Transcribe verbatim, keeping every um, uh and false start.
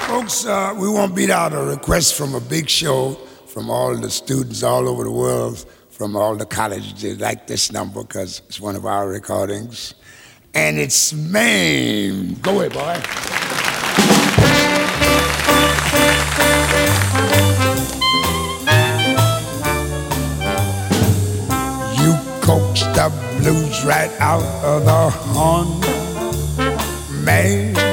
Folks, uh, we won't beat out a request from a big show from all the students all over the world, from all the colleges. They like this number because it's one of our recordings. And it's Maine. Go ahead, boy. You coax the blues right out of the horn, Maine.